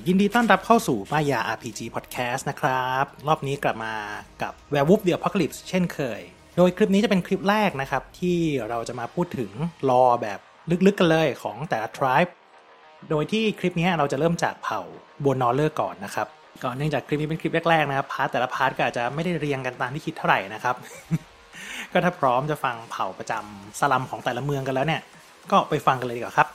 ยินดีต้อนรับเข้าสู่มายา RPG Podcast นะครับรอบนี้กลับมากับ Werewolf the Apocalypse เช่นเคยโดยคลิปนี้จะเป็นคลิปแรกนะครับที่เราจะมาพูดถึงลอแบบลึกๆกันเลยของแต่ละ tribe โดยที่คลิปนี้เราจะเริ่มจากเผ่าโบนอลเลอร์ก่อนนะครับก่อนเนื่องจากคลิปนี้เป็นคลิปแรกๆนะครับพาร์ทแต่ละพาร์ทก็อาจจะไม่ได้เรียงกันตามที่คิดเท่าไหร่นะครับ ก็ถ้าพร้อมจะฟังเผ่าประจำสลัมของแต่ละเมืองกันแล้วเนี่ยก็ไปฟังกันเลยดีกว่าครับ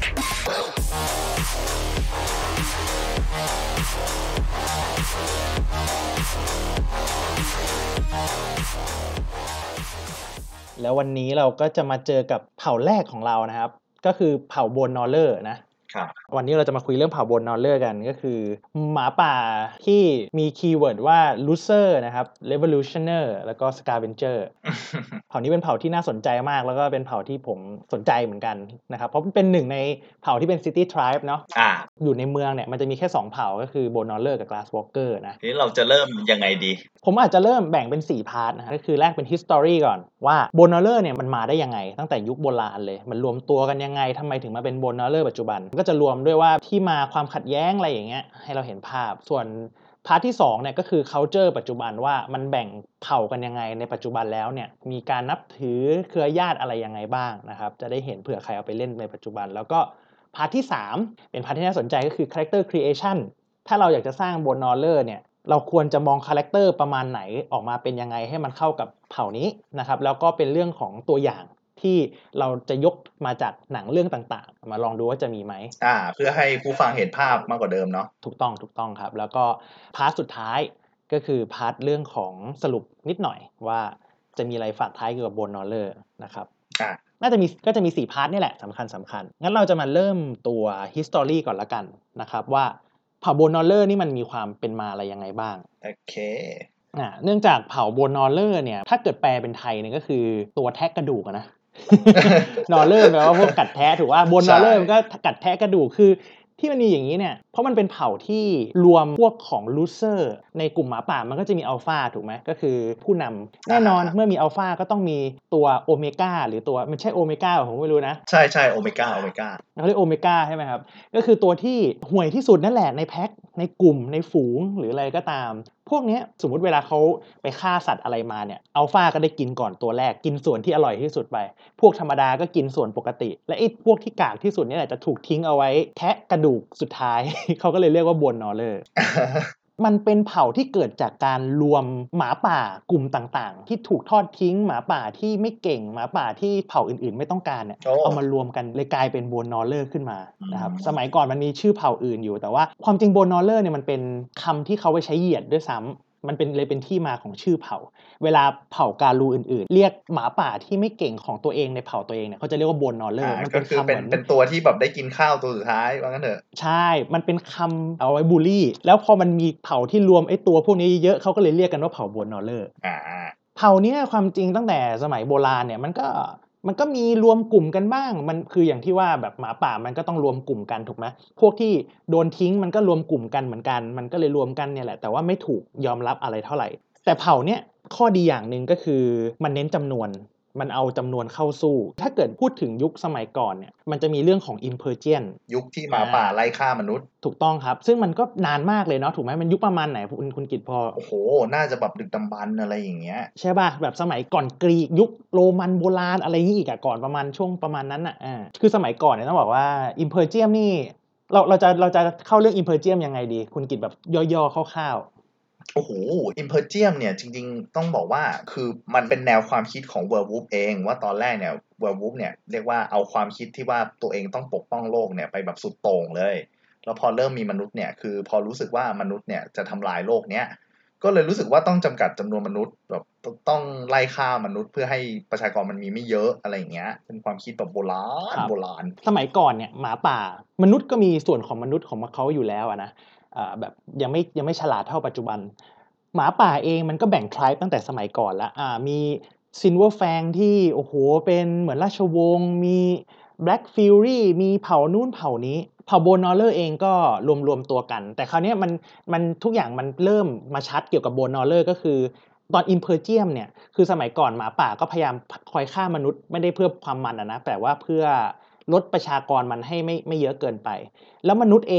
แล้ววันนี้เราก็จะมาเจอกับเผ่าแรกของเรานะครับก็คือเผ่าโบนอลเลอร์นะครับวันนี้เราจะมาคุยเรื่องเผ่าโบนอลเลอร์กันก็คือหมาป่าที่มีคีย์เวิร์ดว่า loser นะครับ revolutioner แล้วก็ scavenger เผ่านี้เป็นเผ่าที่น่าสนใจมากแล้วก็เป็นเผ่าที่ผมสนใจเหมือนกันนะครับเพราะเป็นหนึ่งในเผ่าที่เป็น city tribe เนาะอยู่ในเมืองเนี่ยมันจะมีแค่2เผ่าก็คือโบนอลเลอร์กับ glasswalker นะทีนี้เราจะเริ่มยังไงดีผมอาจจะเริ่มแบ่งเป็น4พาร์ทนะก็คือแรกเป็น history ก่อนว่าโบนอลเลอร์เนี่ยมันมาได้ยังไงตั้งแต่ยุคโบราณเลยมันรวมตัวกันยังไงทำไมถึงมาเป็นโบนอลเลอร์ปัจจุบันก็จะรวมด้วยว่าที่มาความขัดแย้งอะไรอย่างเงี้ยให้เราเห็นภาพส่วนพาร์ทที่2เนี่ยก็คือ culture ปัจจุบันว่ามันแบ่งเผ่ากันยังไงในปัจจุบันแล้วเนี่ยมีการนับถือเครือญาติอะไรยังไงบ้างนะครับจะได้เห็นเผื่อใครเอาไปเล่นในปัจจุบันแล้วก็พาร์ทที่3เป็นพาร์ทที่น่าสนใจก็คือ character creation ถ้าเราอยากจะสร้างโบนอลเลอร์เนี่ยเราควรจะมองคาแรคเตอร์ประมาณไหนออกมาเป็นยังไงให้มันเข้ากับเผ่านี้นะครับแล้วก็เป็นเรื่องของตัวอย่างที่เราจะยกมาจากหนังเรื่องต่างๆมาลองดูว่าจะมีไหมเพื่อให้ผู้ฟังเห็นภาพมากกว่าเดิมเนาะถูกต้องครับแล้วก็พาร์ทสุดท้ายก็คือพาร์ทเรื่องของสรุปนิดหน่อยว่าจะมีอะไรฝากท้ายเกี่ยวกับโบนอลเลอร์นะครับก็จะมี4พาร์ทนี่แหละสำคัญงั้นเราจะมาเริ่มตัว history ก่อนละกันนะครับว่าเผ่าโบนอลเลอร์นี่มันมีความเป็นมาอะไรยังไงบ้างโอเคเนื่องจากเผ่าโบนอลเลอร์เนี่ยถ้าเกิดแปลเป็นไทยเนี่ยก็คือตัวแทะกระดูกนะ นอลเลอร์แปลว่าพวกกัดแทะถูกว่าโบนอลเลอร์มันก็กัดแทะกระดูกคือที่มันมีอย่างนี้เนี่ยเพราะมันเป็นเผ่าที่รวมพวกของลูเซอร์ในกลุ่มหมาป่ามันก็จะมีอัลฟาถูกไหมก็คือผู้นำแน่นอนเมื่อมีอัลฟาก็ต้องมีตัวโอเมก้าหรือตัวมันใช่โอเมก้าผมไม่รู้นะใช่โอเมก้าเขาเรียกโอเมก้าใช่ไหมครับก็คือตัวที่ห่วยที่สุดนั่นแหละในแพ็คในกลุ่มในฝูงหรืออะไรก็ตามพวกนี้สมมุติเวลาเขาไปฆ่าสัตว์อะไรมาเนี่ยอัลฟาก็ได้กินก่อนตัวแรกกินส่วนที่อร่อยที่สุดไปพวกธรรมดาก็กินส่วนปกติและไอ้พวกที่กากที่สุดนี่แหละจะถูกทิ้งเอาไว้แทะกระดูกสุดท้าย เขาก็เลยเรียกว่าโบนอลเลอร์ มันเป็นเผ่าที่เกิดจากการรวมหมาป่ากลุ่มต่างๆที่ถูกทอดทิ้งหมาป่าที่ไม่เก่งหมาป่าที่เผ่าอื่นๆไม่ต้องการเนี่ยเอามารวมกันเลยกลายเป็นโบนอลเลอร์ขึ้นมานะครับสมัยก่อนมันมีชื่อเผ่าอื่นอยู่แต่ว่าความจริงโบนอลเลอร์เนี่ยมันเป็นคำที่เขาไว้ใช้เหยียดด้วยซ้ำมันเป็นที่มาของชื่อเผ่าเวลาเผ่าการูอื่นๆเรียกหมาป่าที่ไม่เก่งของตัวเองในเผ่าตัวเองเนี่ยเขาจะเรียกว่าโบนอลเลอร์มันเป็นคำเหมือนเป็นตัวที่แบบได้กินข้าวตัวสุดท้ายว่างั้นเถอะใช่มันเป็นคำเอาไว้บูลลี่แล้วพอมันมีเผ่าที่รวมไอ้ตัวพวกนี้เยอะเขาก็เลยเรียกกันว่าเผ่าโบนอลเลอร์เผ่านี้ความจริงตั้งแต่สมัยโบราณเนี่ยมันก็มีรวมกลุ่มกันบ้างมันคืออย่างที่ว่าแบบหมาป่ามันก็ต้องรวมกลุ่มกันถูกไหมพวกที่โดนทิ้งมันก็รวมกลุ่มกันเหมือนกันมันก็เลยรวมกันเนี่ยแหละแต่ว่าไม่ถูกยอมรับอะไรเท่าไหร่แต่เผ่าเนี้ยข้อดีอย่างนึงก็คือมันเน้นจำนวนมันเอาจำนวนเข้าสู้ถ้าเกิดพูดถึงยุคสมัยก่อนเนี่ยมันจะมีเรื่องของ Insurgent ยุคที่หมาป่าไล่ฆ่ามนุษย์ถูกต้องครับซึ่งมันก็นานมากเลยเนาะถูกไหมมันยุคประมาณไหนคุณกิตพอโอ้โหน่าจะแบบดึกดำบรรพ์อะไรอย่างเงี้ยใช่ป่ะแบบสมัยก่อนกรีกยุคโรมันโบราณอะไรอย่างงี้อีกก่อนประมาณช่วงประมาณนั้นน่ะคือสมัยก่อนเนี่ยต้องบอกว่า Insurgent นี่เราจะเข้าเรื่อง Insurgent ยังไงดีคุณกิตแบบย่อๆคร่าวโอ้โหอิมเพอร์เจียมเนี่ยจริงๆต้องบอกว่าคือมันเป็นแนวความคิดของเวอร์วูฟเองว่าตอนแรกเนี่ยเวอร์วูฟเนี่ยเรียกว่าเอาความคิดที่ว่าตัวเองต้องปกป้องโลกเนี่ยไปแบบสุดโต่งเลยแล้วพอเริ่มมีมนุษย์เนี่ยคือพอรู้สึกว่ามนุษย์เนี่ยจะทำลายโลกเนี้ยก็เลยรู้สึกว่าต้องจำกัดจำนวนมนุษย์แบบต้องไล่ฆ่ามนุษย์เพื่อให้ประชากรมันมีไม่เยอะอะไรอย่างเงี้ยเป็นความคิดแบบโบราณสมัยก่อนเนี่ยหมาป่ามนุษย์ก็มีส่วนของมนุษย์ของเขาอยู่แล้วนะแบบยังไม่ฉลาดเท่าปัจจุบันหมาป่าเองมันก็แบ่ง tribe ตั้งแต่สมัยก่อนแล้วมีซิลเวอร์แฟงที่โอ้โหเป็นเหมือนราชวงศ์มี Black Fury มีเผ่านู้นเผ่านี้เผ่าโบนอลเลอร์เองก็รวมตัวกันแต่คราวนี้มันทุกอย่างมันเริ่มมาชัดเกี่ยวกับโบนอลเลอร์ก็คือตอนอิมเพอร์เจียมเนี่ยคือสมัยก่อนหมาป่าก็พยายามคอยฆ่ามนุษย์ไม่ได้เพื่อความมันนะแต่ว่าเพื่อลดประชากรมันให้ไม่เยอะเกินไปแล้วมนุษย์เอง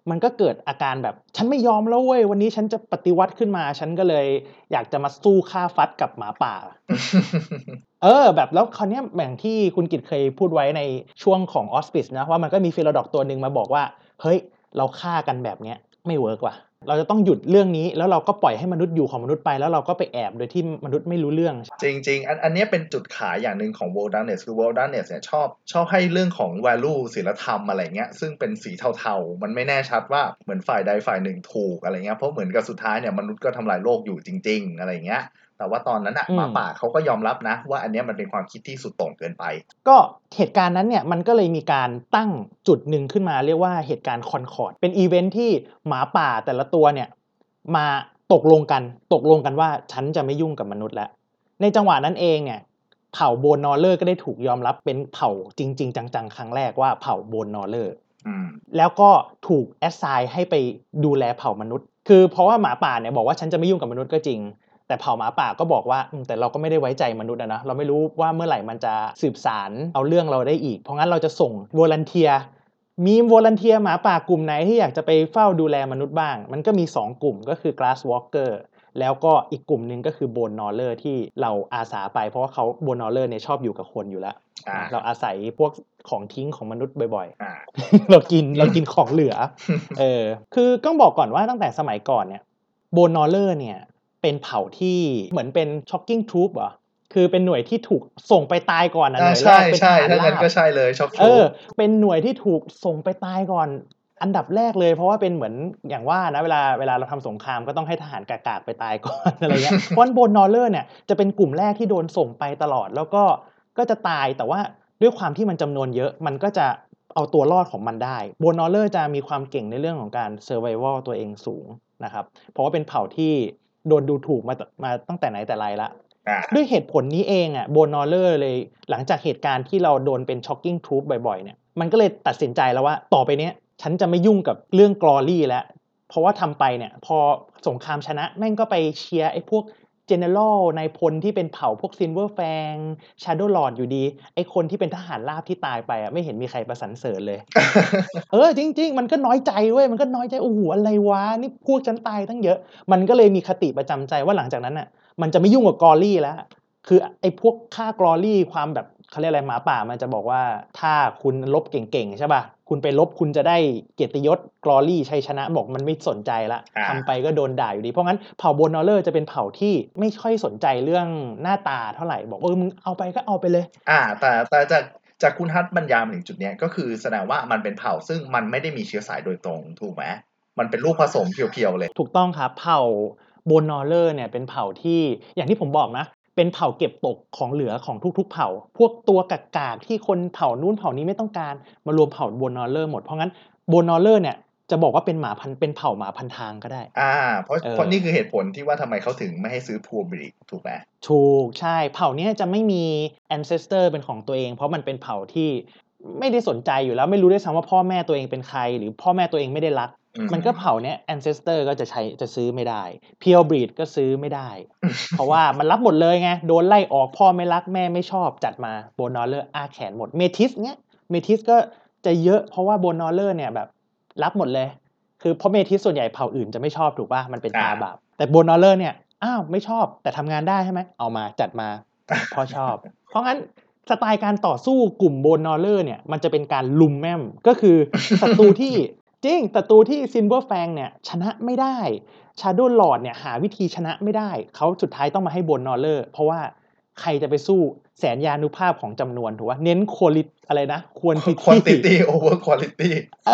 มันก็เกิดอาการแบบฉันไม่ยอมแล้วเว้ยวันนี้ฉันจะปฏิวัติขึ้นมาฉันก็เลยอยากจะมาสู้ฆ่าฟัดกับหมาป่า แบบแล้วคราวเนี้ยอย่างที่คุณกิตเคยพูดไว้ในช่วงของออสปิสนะว่ามันก็มีฟิโลดอกตัวหนึ่งมาบอกว่าเฮ้ยเราฆ่ากันแบบเนี้ยไม่เวิร์กว่ะเราจะต้องหยุดเรื่องนี้แล้วเราก็ปล่อยให้มนุษย์อยู่ของมนุษย์ไปแล้วเราก็ไปแอบโดยที่มนุษย์ไม่รู้เรื่องจริงๆอันเนี้ยเป็นจุดขายอย่างหนึ่งของ World Darkness คือ World Darkness เนี่ยชอบให้เรื่องของ value ศีลธรรมอะไรเงี้ยซึ่งเป็นสีเทาๆมันไม่แน่ชัดว่าเหมือนฝ่ายใดฝ่ายหนึ่งถูกอะไรเงี้ยเพราะเหมือนกับสุดท้ายเนี่ยมนุษย์ก็ทำลายโลกอยู่จริงๆอะไรเงี้ยแต่ว่าตอนนั้นหมาป่าเขาก็ยอมรับนะว่าอันเนี้ยมันเป็นความคิดที่สุดโต่งเกินไปก็เหตุการณ์นั้นเนี่ยมันก็เลยมีการตั้งจุดหนึ่งขึ้นมาเรียกว่าเหตุการณ์คอนคอร์ดเป็นอีเวนท์ที่หมาป่าแต่ละตัวเนี่ยมาตกลงกันว่าฉันจะไม่ยุ่งกับมนุษย์แล้วในจังหวะนั้นเองเนี่ยเผ่าโบนนอร์เลอร์ก็ได้ถูกยอมรับเป็นเผ่าจริงๆจังๆครั้งแรกว่าเผ่าโบนนอร์เลอร์แล้วก็ถูกแอสไซน์ให้ไปดูแลเผ่ามนุษย์คือเพราะว่าหมาป่าเนี่ยบอกว่าฉันจะไม่ยุ่งกับมนุษย์ก็จริงแต่เผ่าหมาป่าก็บอกว่าแต่เราก็ไม่ได้ไว้ใจมนุษย์นะเราไม่รู้ว่าเมื่อไหร่มันจะสืบสารเอาเรื่องเราได้อีกเพราะงั้นเราจะส่งวอลันเทียมีวอลันเทียหมาป่ากลุ่มไหนที่อยากจะไปเฝ้าดูแลมนุษย์บ้างมันก็มี2กลุ่มก็คือ Glass Walker แล้วก็อีกกลุ่มนึงก็คือโบนนอร์เลอร์ที่เราอาสาไปเพราะว่าเขาโบนนอร์เลอร์เนี่ยชอบอยู่กับคนอยู่แล้วเราอาศัยพวกของทิ้งของมนุษย์บ่อยๆ เรากินของเหลือคือต้องบอกก่อนว่าตั้งแต่สมัยก่อนเนี่ยโบนนอร์เลอร์เนี่ยเป็นเผ่าที่เหมือนเป็นช็อกกิ้งทรูปเหรอคือเป็นหน่วยที่ถูกส่งไปตายก่อนหน่วยแรกเป็นทหารราบก็ใช่เลยช็อกทรูปเป็นหน่วยที่ถูกส่งไปตายก่อนอันดับแรกเลยเพราะว่าเป็นเหมือนอย่างว่านะเวลาเราทำสงครามก็ต้องให้ทหารกากๆไปตายก่อน อะไรเงี้ยเพราะโบนนอร์เลอร์เนี่ยจะเป็นกลุ่มแรกที่โดนส่งไปตลอดแล้วก็จะตายแต่ว่าด้วยความที่มันจำนวนเยอะมันก็จะเอาตัวรอดของมันได้โบนนอร์เลอร์จะมีความเก่งในเรื่องของการเซอร์ไววัลตัวเองสูงนะครับเพราะว่าเป็นเผ่าที่โดนดูถูกมาตั้งแต่ไหนแต่ไรละด้วยเหตุผลนี้เองโบนนอร์เลอร์เลยหลังจากเหตุการณ์ที่เราโดนเป็นช็อกกิ้งทรูปบ่อยๆเนี่ยมันก็เลยตัดสินใจแล้วว่าต่อไปเนี้ยฉันจะไม่ยุ่งกับเรื่องกลอรี่แล้วเพราะว่าทำไปเนี่ยพอสงครามชนะแม่งก็ไปเชียร์ไอ้พวกGeneral นายพลที่เป็นเผ่าพวก Silver Fang Shadow Lord อยู่ดีไอ้คนที่เป็นทหารราบที่ตายไปไม่เห็นมีใครประสรรเสริญเลย จริงๆมันก็น้อยใจเว้ยมันก็น้อยใจโอ้โหอะไรวะนี่พวกฉันตายตั้งเยอะมันก็เลยมีคติประจำใจว่าหลังจากนั้นน่ะมันจะไม่ยุ่งกับกอรี่แล้วคือไอ้พวกฆ่ากอรี่ความแบบเขาเรียกอะไรหมาป่ามันจะบอกว่าถ้าคุณรบเก่งๆใช่ป่ะคุณไปรบคุณจะได้เกียรติยศกอรี่ชัยชนะบอกมันไม่สนใจละทำไปก็โดนด่าอยู่ดีเพราะงั้นเผ่าโบนนอร์เลอร์จะเป็นเผ่าที่ไม่ค่อยสนใจเรื่องหน้าตาเท่าไหร่บอกมึงเอาไปก็เอาไปเลยแต่จากคุณฮัทบรรยายมาถึงจุดนี้ก็คือแสดงว่ามันเป็นเผ่าซึ่งมันไม่ได้มีเชื้อสายโดยตรงถูกไหมมันเป็นลูกผสมเพียวๆเลยถูกต้องครับเผ่าโบนนอร์เลอร์เนี่ยเป็นเผ่าที่อย่างที่ผมบอกนะเป็นเผ่าเก็บตกของเหลือของทุกๆเผ่าพวกตัวกากๆที่คนเผ่านู้นเผ่านี้ไม่ต้องการมารวมเผ่าโบนนอร์เลอร์หมดเพราะงั้นโบนนอร์เลอร์เนี่ยจะบอกว่าเป็นเป็นเผ่าหมาพันทางก็ได้เพราะนี่คือเหตุผลที่ว่าทำไมเขาถึงไม่ให้ซื้อพัวบริกถูกไหมถูกใช่เผ่านี้จะไม่มี ancestor เป็นของตัวเองเพราะมันเป็นเผ่าที่ไม่ได้สนใจอยู่แล้วไม่รู้ด้วยซ้ำว่าพ่อแม่ตัวเองเป็นใครหรือพ่อแม่ตัวเองไม่ได้รักมันก็เผ่าเนี้ย ancestor ก็จะซื้อไม่ได้ pure breed ก็ซื้อไม่ได้ เพราะว่ามันรับหมดเลยไงโดนไล่ออกพ่อไม่รักแม่ไม่ชอบจัดมาโบนอร์เลอร์อ้าแขนหมดเมทิสเนี้ยเมทิสก็จะเยอะเพราะว่าโบนอร์เลอร์เนี่ยแบบรับหมดเลยคือเพราะเมทิสส่วนใหญ่เผ่าอื่นจะไม่ชอบถูกป่ะมันเป็นตาบาปแต่โบนอร์เลอร์เนี่ยอ้าวไม่ชอบแต่ทำงานได้ใช่ไหมเอามาจัดมาพ่อชอบเพราะงั้นสไตล์การต่อสู้กลุ่มโบนอร์เลอร์เนี่ยมันจะเป็นการลุมแม่มก็คือศัตรูที่จริงศัตรูที่ซิลเวอร์แฟงเนี่ยชนะไม่ได้ Shadow Lord เนี่ยหาวิธีชนะไม่ได้เขาสุดท้ายต้องมาให้โบนนอร์เลอร์เพราะว่าใครจะไปสู้แสนยานุภาพของจำนวนถูกป่ะเน้นqualityอะไรนะ quantity over quality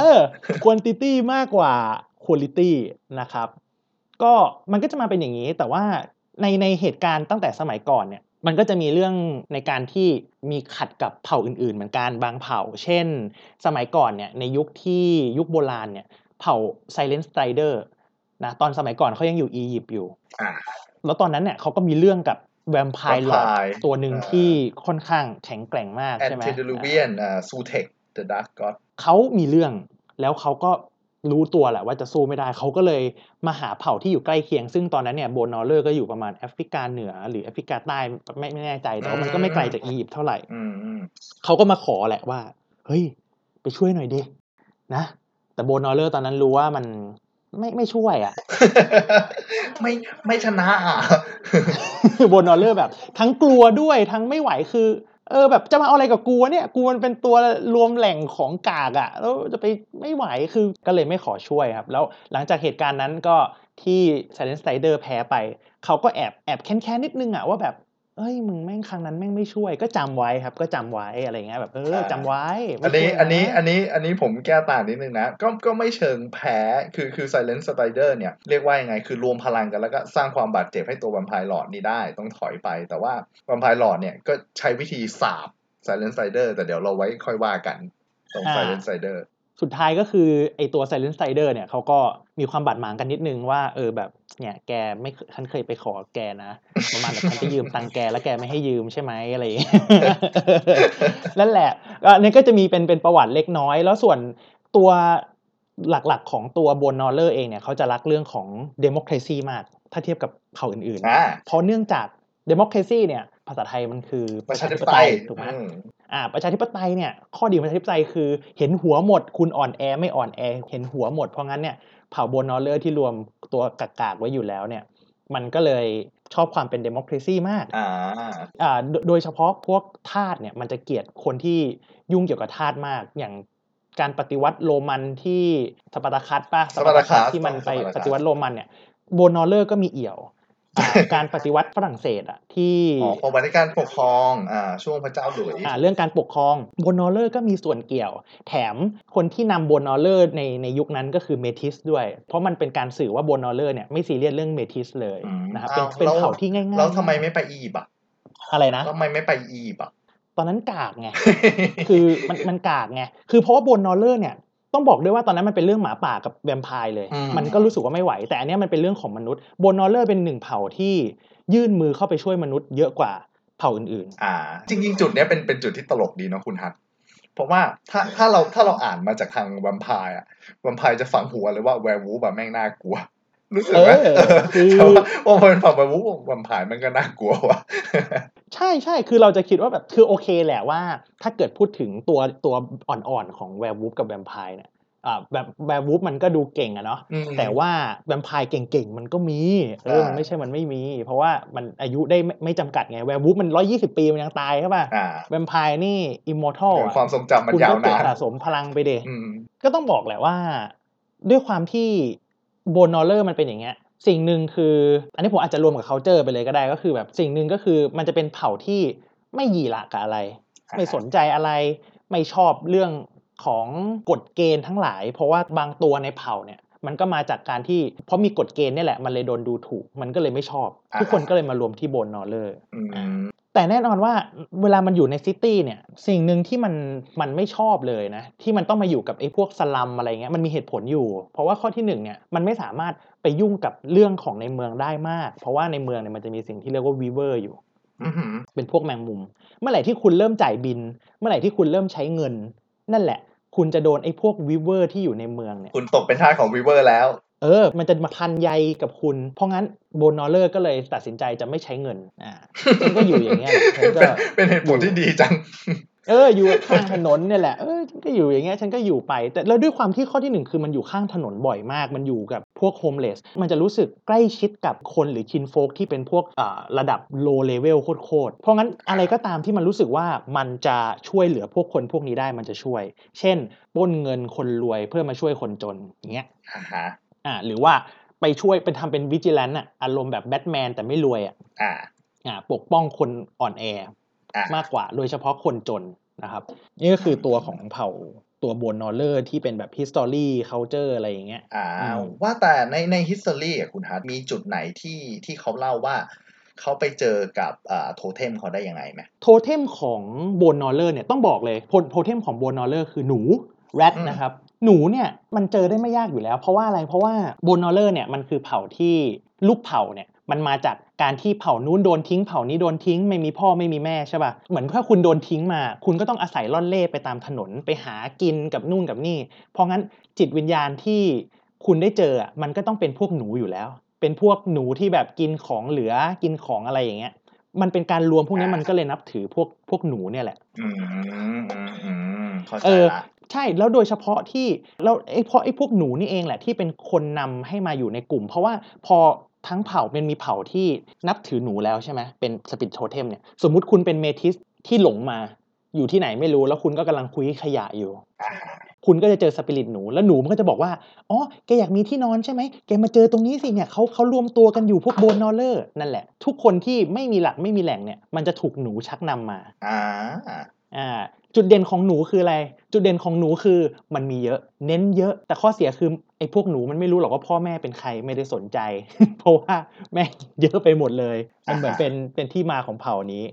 quantity มากกว่า quality นะครับก็มันก็จะมาเป็นอย่างนี้แต่ว่าในเหตุการณ์ตั้งแต่สมัยก่อนเนี่ยมันก็จะมีเรื่องในการที่มีขัดกับเผ่าอื่นๆเหมือนกันบางเผ่าเช่นสมัยก่อนเนี่ยในยุคโบราณเนี่ยเผ่า Silent Strider นะตอนสมัยก่อนเขายังอยู่อียิปต์อยู่แล้วตอนนั้นเนี่ยเขาก็มีเรื่องกับแวมไพร์หลอดตัวหนึ่งที่ค่อนข้างแข็งแกร่งมากใช่ไหม Antediluvian Sutekh the Dark God เขามีเรื่องแล้วเขาก็รู้ตัวแหละว่าจะสู้ไม่ได้เขาก็เลยมาหาเผ่าที่อยู่ใกล้เคียงซึ่งตอนนั้นเนี่ยโบนอร์เลอร์ก็อยู่ประมาณแอฟริกาเหนือหรือแอฟริกาใต้ไม่แน่ใจแต่ว่ามันก็ไม่ไกลจากอียิปต์เท่าไหร่เขาก็มาขอแหละว่าเฮ้ยไปช่วยหน่อยดินะแต่โบนอลเลอร์ตอนนั้นรู้ว่ามันไม่ช่วยอ่ะไม่ชนะอ่ะโบนอลเลอร์แบบทั้งกลัวด้วยทั้งไม่ไหวคือแบบจะมาเอาอะไรกับกูวะเนี่ยกูมันเป็นตัวรวมแหล่งของกากอ่ะแล้วจะไปไม่ไหวคือก็เลยไม่ขอช่วยครับแล้วหลังจากเหตุการณ์นั้นก็ที่ Silent Strider แพ้ไปเขาก็แอบแค้นนิดนึงอ่ะว่าแบบเอ้ยมึงแม่งครั้งนั้นแม่งไม่ช่วยก็จำไว้ครับก็จำไว้อะไรเงี้ยแบบจำไว้อัไม่นนี้ช่วยอันนะนี้อันนี้อันนี้ผมแก้ต่างนิดนึงนะก็ไม่เชิงแพ้คือ Silent Strider เนี่ยเรียกว่ายังไงคือรวมพลังกันแล้วก็สร้างความบาดเจ็บให้ตัวแวมไพร์ลอร์ดนี่ได้ต้องถอยไปแต่ว่าแวมไพร์ลอร์ดเนี่ยก็ใช้วิธีสาบ Silent Strider แต่เดี๋ยวเราไว้ค่อยว่ากันตรง Silent Strider สุดท้ายก็คือไอตัว Silent Strider เนี่ยเขาก็มีความบาดหมางกันนิดนึงว่าแบบเนี่ยแกไม่ฉันเคยไปขอแกนะประมาณแบบฉันไปยืมตังค์แกแล้วแกไม่ให้ยืมใช่ไหมอะไรอย่างเงี้ย นั่นแหละอันนี้ก็จะมีเป็นประวัติเล็กน้อยแล้วส่วนตัวหลักๆของตัวโบนนอลเลอร์เองเนี่ยเขาจะรักเรื่องของ democracy มากถ้าเทียบกับเผ่าอื่นๆเพราะเนื่องจาก democracy เนี่ยภาษาไทยมันคือประชาธิปไตยถูกไหมประชาธิปไตยเนี่ยข้อดีของประชาธิปไตยคือเห็นหัวหมดคุณอ่อนแอไม่อ่อนแอเห็นหัวหมดเพราะงั้นเนี่ยเผ่าโบนนอลเลอร์ที่รวมตัวกากๆไว้อยู่แล้วเนี่ยมันก็เลยชอบความเป็น democracy มากโดยเฉพาะพวกทาสเนี่ยมันจะเกลียดคนที่ยุ่งเกี่ยวกับทาสมากอย่างการปฏิวัติโรมันที่สปาร์ตาคัสป่ะสปาร์ตาคัสที่มันไปปฏิวัติโรมันเนี่ยโบนอลเลอร์ก็มีเอี่ยวการปฏิวัติฝรั่งเศสอ่ะที่ปฏิวัติการปกครองช่วงพระเจ้าหลุยส์เรื่องการปกครองโบนอลเลอร์ก็มีส่วนเกี่ยวแถมคนที่นำโบนอลเลอร์ในยุคนั้นก็คือเมทิสด้วยเพราะมันเป็นการสื่อว่าโบนอลเลอร์เนี่ยไม่ซีเรียสเรื่องเมทิสเลยนะครับเป็นเผ่าที่ง่ายๆแล้วทำไมไม่ไปอียิปต์อะไรนะทำไมไม่ไปอียิปต์ตอนนั้นกากไง คือมันกากไงคือเพราะว่าโบนอลเลอร์เนี่ยต้องบอกด้วยว่าตอนนั้นมันเป็นเรื่องหมาป่ากับแวมไพร์เลยมันก็รู้สึกว่าไม่ไหวแต่อันนี้มันเป็นเรื่องของมนุษย์โบนอลเลอร์เป็นหนึ่งเผ่าที่ยื่นมือเข้าไปช่วยมนุษย์เยอะกว่าเผ่าอื่นๆจริงๆจุดนี้เป็นจุดที่ตลกดีเนาะคุณฮัทเพราะว่าถ้าเราอ่านมาจากทางแวมไพร์แวมไพร์จะฝังหัวเลยว่าแวร์วูฟแม่งน่ากลัวรู้สึกไหมแต่ว่าพอเป็นฝั่งแวร์วูฟแวมไพร์มันก็น่ากลัวว่ะใช่คือเราจะคิดว่าแบบคือโอเคแหละว่าถ้าเกิดพูดถึงตัวอ่อนๆของแวร์วูฟกับแวมไพร์เนี่ยแบบแวร์วูฟมันก็ดูเก่งอะเนาะแต่ว่าแวมไพร์เก่งๆมันก็มีมันไม่ใช่มันไม่มีเพราะว่ามันอายุได้ไม่จำกัดไงแวร์วูฟมัน120 ปีมันยังตายใช่ป่ะแวมไพร์นี่อิมมอร์ทัลความทรงจำมันยาวนานคุณก็เก็บสะสมพลังไปเดก็ต้องบอกแหละว่าด้วยความที่โบนอลเลอร์มันเป็นอย่างเงี้ยสิ่งหนึ่งคืออันนี้ผมอาจจะรวมกับ culture ไปเลยก็ได้ก็คือแบบสิ่งหนึ่งก็คือมันจะเป็นเผ่าที่ไม่หยี่หละกับอะไรไม่สนใจอะไรไม่ชอบเรื่องของกฎเกณฑ์ทั้งหลายเพราะว่าบางตัวในเผ่าเนี่ยมันก็มาจากการที่เพราะมีกฎเกณฑ์นี่แหละมันเลยโดนดูถูกมันก็เลยไม่ชอบทุกคนก็เลยมารวมที่โบนนอลเลอร์แต่แน่นอนว่าเวลามันอยู่ในซิตี้เนี่ยสิ่งหนึ่งที่มันไม่ชอบเลยนะที่มันต้องมาอยู่กับไอ้พวกสลัมอะไรเงี้ยมันมีเหตุผลอยู่เพราะว่าข้อที่1เนี่ยมันไม่สามารถไปยุ่งกับเรื่องของในเมืองได้มากเพราะว่าในเมืองเนี่ยมันจะมีสิ่งที่เรียกว่าวีเวอร์อยู่เป็นพวกแมงมุมเมื่อไหร่ที่คุณเริ่มจ่ายบินเมื่อไหร่ที่คุณเริ่มใช้เงินนั่นแหละคุณจะโดนไอ้พวกวีเวอร์ที่อยู่ในเมืองเนี่ยคุณตกเป็นทาสของวีเวอร์แล้วมันจะมาพันใยกับคุณเพราะงั้นโบนอลเลอร์ก็เลยตัดสินใจจะไม่ใช้เงินฉันก็อยู่อย่างเงี้ยฉันก็เป็นเหตุผลที่ดีจังอยู่ข้างถนนเนี่ยแหละฉันก็อยู่อย่างเงี้ยฉันก็อยู่ไปแต่แล้วด้วยความที่ข้อที่1คือมันอยู่ข้างถนนบ่อยมากมันอยู่กับพวกโฮมเลสมันจะรู้สึกใกล้ชิดกับคนหรือคินโฟกที่เป็นพวกระดับโลเลเวลโคตรเพราะงั้นอะไรก็ตามที่มันรู้สึกว่ามันจะช่วยเหลือพวกคนพวกนี้ได้มันจะช่วยเช่นปล้นเงินคนรวยเพื่อมาช่วยคนจนอย่างเงี้ยหรือว่าไปช่วยเป็นทำเป็นวิจิแลนต์อารมณ์แบบแบทแมนแต่ไม่รวยปกป้องคนอ่อนแอมากกว่าโดยเฉพาะคนจนนะครับนี่ก็คือตัวของเผ่าตัวโบนนอลเลอร์ที่เป็นแบบ history culture อะไรอย่างเงี้ยว่าแต่ใน history คุณฮัทมีจุดไหนที่เขาเล่าว่าเขาไปเจอกับโทเทมเขาได้ยังไงไหมโทเทมของโบนนอลเลอร์เนี่ยต้องบอกเลยโทเทมของโบนนอลเลอร์คือหนูแรดนะครับหนูเนี่ยมันเจอได้ไม่ยากอยู่แล้วเพราะว่าอะไรเพราะว่าโบนนอลเลอร์เนี่ยมันคือเผ่าที่ลูกเผ่าเนี่ยมันมาจากการที่เผ่านู้นโดนทิ้งเผ่านี้โดนทิ้งไม่มีพ่อไม่มีแม่ใช่ป่ะเหมือนถ้าคุณโดนทิ้งมาคุณก็ต้องอาศัยล่อนเล่ไปตามถนนไปหากินกับนู่นกับนี่เพราะงั้นจิตวิญญาณที่คุณได้เจอมันก็ต้องเป็นพวกหนูอยู่แล้วเป็นพวกหนูที่แบบกินของเหลือกินของอะไรอย่างเงี้ยมันเป็นการรวมพวกนี้มันก็เลยนับถือพวกหนูเนี่ยแหละเข้าใจละใช่แล้วโดยเฉพาะที่แล้วเพราะไอ้พวกหนูนี่เองแหละที่เป็นคนนำให้มาอยู่ในกลุ่มเพราะว่าพอทั้งเผ่ามันมีเผ่าที่นับถือหนูแล้วใช่ไหมเป็นสปิริตโทเทมเนี่ยสมมุติคุณเป็นเมทิสที่หลงมาอยู่ที่ไหนไม่รู้แล้วคุณก็กำลังคุยขยะอยู่คุณก็จะเจอสปิริตหนูแล้วหนูมันก็จะบอกว่าอ๋อแกอยากมีที่นอนใช่ไหมแกมาเจอตรงนี้สิเนี่ยเขารวมตัวกันอยู่พวกโบนนอเลอร์นั่นแหละทุกคนที่ไม่มีหลักไม่มีแหล่งเนี่ยมันจะถูกหนูชักนำมาจุดเด่นของหนูคืออะไรจุดเด่นของหนูคือมันมีเยอะเน้นเยอะแต่ข้อเสียคือไอ้พวกหนูมันไม่รู้หรอกว่าพ่อแม่เป็นใครไม่ได้สนใจ เพราะว่าแม่งเยอะไปหมดเลยมันเหมือนเป็นที่มาของเผ่านี้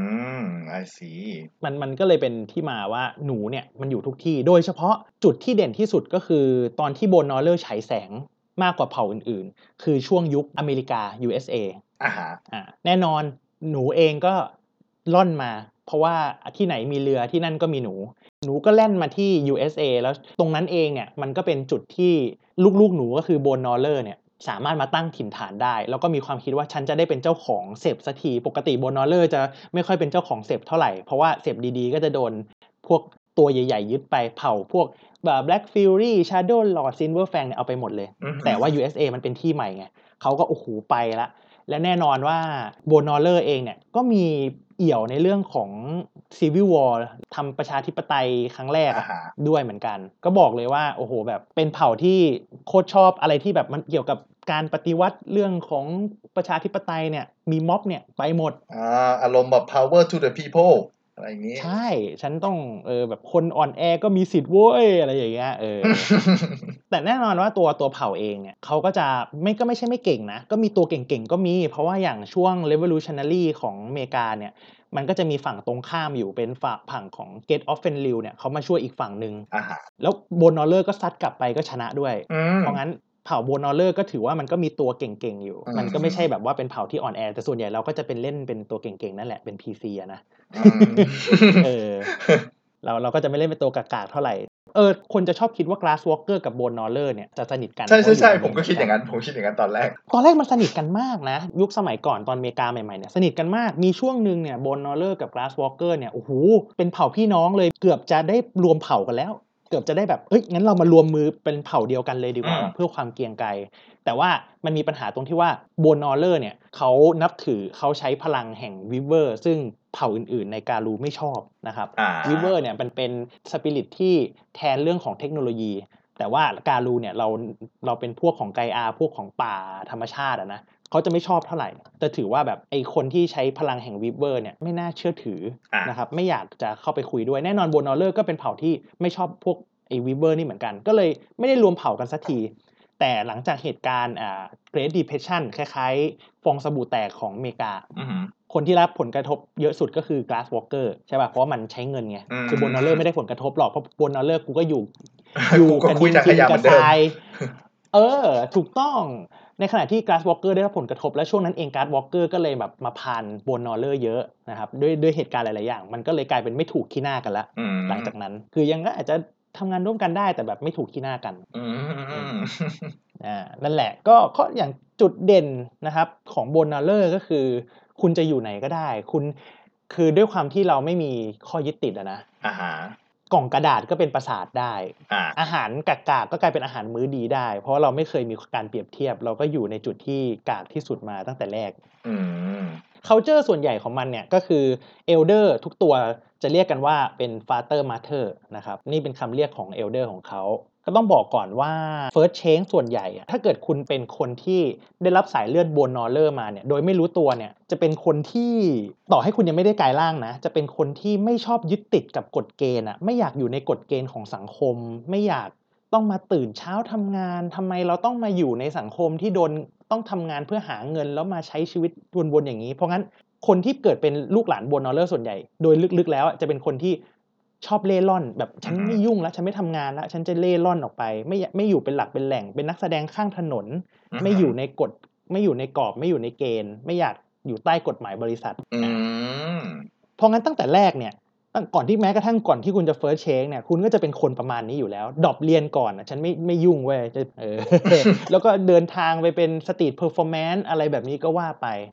I see มันก็เลยเป็นที่มาว่าหนูเนี่ยมันอยู่ทุกที่โดยเฉพาะจุดที่เด่นที่สุดก็คือตอนที่โบนนอร์เลอร์ฉายแสงมากกว่าเผ่าอื่นๆคือช่วงยุคอเมริกา USA แน่นอนหนูเองก็ล่อนมาเพราะว่าที่ไหนมีเรือที่นั่นก็มีหนูก็แล่นมาที่ USA แล้วตรงนั้นเองเนี่ยมันก็เป็นจุดที่ลูกๆหนูก็คือโบนนอร์เลอร์เนี่ยสามารถมาตั้งถิ่นฐานได้แล้วก็มีความคิดว่าฉันจะได้เป็นเจ้าของเซฟสักทีปกติโบนนอร์เลอร์จะไม่ค่อยเป็นเจ้าของเซฟเท่าไหร่เพราะว่าเซฟดีๆก็จะโดนพวกตัวใหญ่ๆยึดไปเผาพวกBlack Fury Shadow Lord Silver Fang เนี่ยเอาไปหมดเลยแต่ว่า USA มันเป็นที่ใหม่ไงเขาก็โอ้โหไปละและแน่นอนว่าโบนอร์เลอร์เองเนี่ยก็มีเอี่ยวในเรื่องของ Civil War ทำประชาธิปไตยครั้งแรกด้วยเหมือนกันก็บอกเลยว่าโอ้โหแบบเป็นเผ่าที่โคตรชอบอะไรที่แบบมันเกี่ยวกับการปฏิวัติเรื่องของประชาธิปไตยเนี่ยมีม็อบเนี่ยไปหมดอารมณ์แบบ power to the people อะไรอย่างนี้ใช่ฉันต้องแบบคนอ่อนแอก็มีสิทธิ์เว้ยอะไรอย่างเงี้ยแต่แน่นอนว่าตัวเผ่าเองเนี่ยเขาก็จะก็ไม่ใช่ไม่เก่งนะก็มีตัวเก่งๆก็มีเพราะว่าอย่างช่วง revolutionary ของอเมริกาเนี่ยมันก็จะมีฝั่งตรงข้ามอยู่เป็นฝั่งของ Get of Fenrir เนี่ยเขามาช่วยอีกฝั่งนึงแล้วโบนอร์เลอร์ก็ซัดกลับไปก็ชนะด้วยเพราะงั้นเผ่าโบนอร์เลอร์ก็ถือว่ามันก็มีตัวเก่งๆอยู่มันก็ไม่ใช่แบบว่าเป็นเผ่าที่อ่อนแอแต่ส่วนใหญ่เราก็จะเป็นเล่นเป็นตัวเก่งๆนั่นแหละเป็น PC อะนะเราก็จะไม่เล่นเป็นตัวกากๆเท่าไหร่คนจะชอบคิดว่า Glass Walker กับ Bone Gnawler เนี่ยจะสนิทกันใช่ผมก็คิดอย่างนั้นตอนแรกมันสนิทกันมากนะยุคสมัยก่อนตอนอเมริกาใหม่ๆเนี่ยสนิทกันมากมีช่วงนึงเนี่ย Bone Gnawler กับ Glass Walker เนี่ยโอ้โหเป็นเผ่าพี่น้องเลยเกือบจะได้รวมเผ่ากันแล้วเกือบจะได้แบบงั้นเรามารวมมือเป็นเผ่าเดียวกันเลยดีกว่าเพื่อความเกรียงไกรแต่ว่ามันมีปัญหาตรงที่ว่า Bone Gnawler เนี่ยเขานับถือเขาใช้พลังแห่ง Weaver ซึ่งเผ่าอื่นๆในการูไม่ชอบนะครับ Weaver เนี่ยมันเป็นสปิริตที่แทนเรื่องของเทคโนโลยีแต่ว่าการูเนี่ยเราเป็นพวกของไกอาพวกของป่าธรรมชาตินะเขาจะไม่ชอบเท่าไหร่แต่ถือว่าแบบไอคนที่ใช้พลังแห่ง Weaver เนี่ยไม่น่าเชื่อถือนะครับไม่อยากจะเข้าไปคุยด้วยแน่นอน Bone Gnawler ก็เป็นเผ่าที่ไม่ชอบพวกไอ Weaver นี่เหมือนกันก็เลยไม่ได้รวมเผ่ากันสักทีแต่หลังจากเหตุการณ์Great Depression คล้ายๆฟองสบู่แตกของอเมริกาคนที่รับผลกระทบเยอะสุดก็คือ Glass Walker ใช่ป่ะเพราะว่ามันใช้เงินไงคือ Bone Gnawler ไม่ได้ผลกระทบหรอกเพราะ Bone Gnawler กูก็อยู่กันดินกินกระทรายถูกต้องในขณะที่ Glass Walker ได้รับผลกระทบและช่วงนั้นเอง Glass Walker ก็เลยแบบมาพาน Bone Gnawler เยอะนะครับด้วยเหตุการณ์หลายๆอย่างมันก็เลยกลายเป็นไม่ถูกขี้หน้ากันละหลังจากนั้นคือยังก็อาจจะทำงานร่วมกันได้แต่แบบไม่ถูกขี้หน้ากันนั่นแหละก็อย่างจุดเด่นนะครับของ Bone Gnawler ก็คือคุณจะอยู่ไหนก็ได้คุณคือด้วยความที่เราไม่มีข้อยึดติดนะกล่องกระดาษก็เป็นปราสาทได้อาหารกากๆก็กลายเป็นอาหารมื้อดีได้เพราะเราไม่เคยมีการเปรียบเทียบเราก็อยู่ในจุดที่กากที่สุดมาตั้งแต่แรกculture ส่วนใหญ่ของมันเนี่ยก็คือ elder ทุกตัวจะเรียกกันว่าเป็น father mother นะครับนี่เป็นคำเรียกของ elder ของเขาก็ต้องบอกก่อนว่า first change ส่วนใหญ่ถ้าเกิดคุณเป็นคนที่ได้รับสายเลือด Bone Gnawler มาเนี่ยโดยไม่รู้ตัวเนี่ยจะเป็นคนที่ต่อให้คุณยังไม่ได้กลายร่างนะจะเป็นคนที่ไม่ชอบยึดติดกับกฎเกณฑ์ไม่อยากอยู่ในกฎเกณฑ์ของสังคมไม่อยากต้องมาตื่นเช้าทำงานทำไมเราต้องมาอยู่ในสังคมที่ต้องทำงานเพื่อหาเงินแล้วมาใช้ชีวิตวนๆอย่างนี้เพราะงั้นคนที่เกิดเป็นลูกหลานBone Gnawlerส่วนใหญ่โดยลึกๆแล้วจะเป็นคนที่ชอบเล่ร่อนแบบฉันไม่ยุ่งแล้วฉันไม่ทำงานแล้วฉันจะเล่ร่อนออกไปไม่อยู่เป็นหลักเป็นแหล่งเป็นนักแสดงข้างถนนไม่อยู่ในกฎไม่อยู่ในกรอบไม่อยู่ในเกณฑ์ไม่อยากอยู่ใต้กฎหมายบริษัทเพราะงั้นตั้งแต่แรกเนี่ยก่อนที่แม้กระทั่งก่อนที่คุณจะ first change เนี่ยคุณก็จะเป็นคนประมาณนี้อยู่แล้วดรอปเรียนก่อนฉันไม่ยุ่งเว้ยแล้วก็เดินทางไปเป็น street performance อะไรแบบนี้ก็ว่าไป